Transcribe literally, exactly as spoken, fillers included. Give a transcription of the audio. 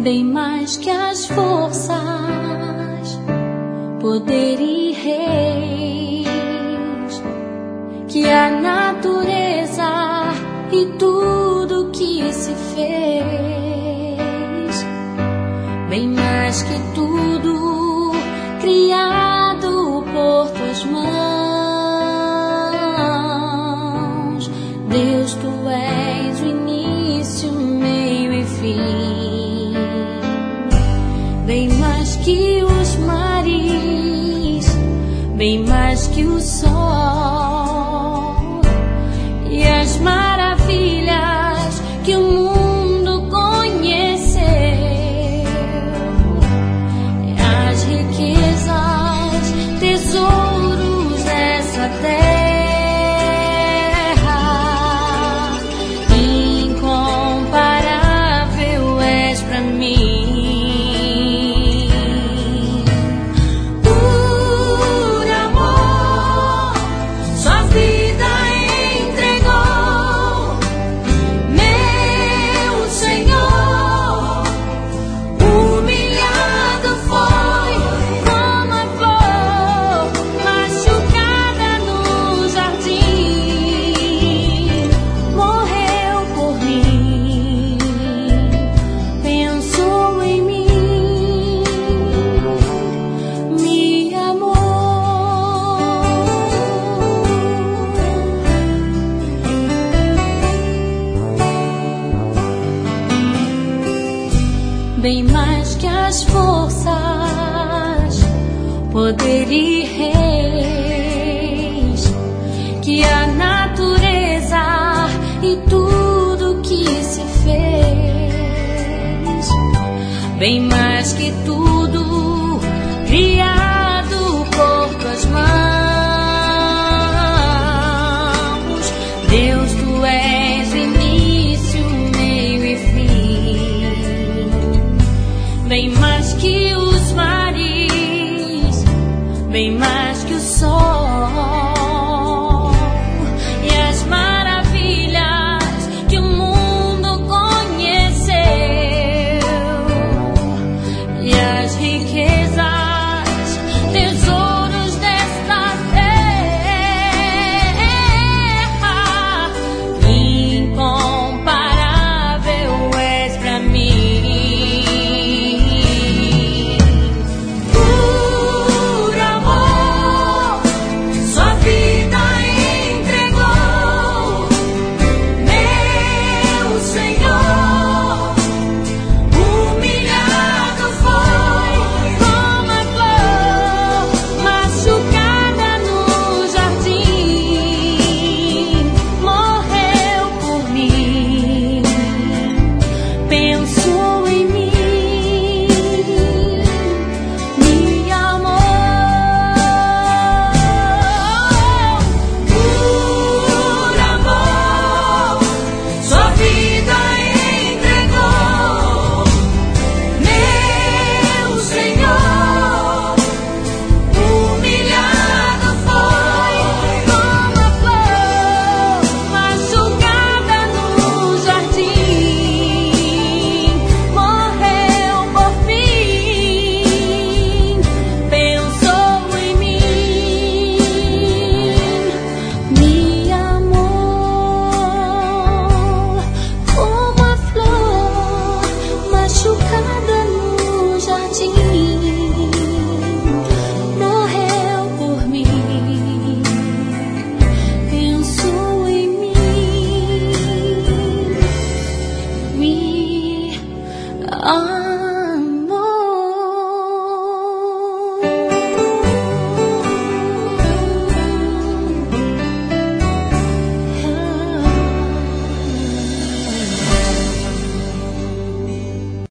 bem mais que as forças, poder e reis, que a natureza e tudo que se fez, bem mais que tudo criado por tuas mãos. Deus, tu és o início, meio e fim, bem mais que os mares, bem mais que o sol e as maravilhas que o mundo conheceu, as riquezas, tesouros dessa terra. Bem mais que as forças, poder e reis, que a natureza e tudo que se fez, bem mais que tudo criado por tuas mãos. Deus, tu és o início, meio e fim, bem mais que os mares, bem mais que o sol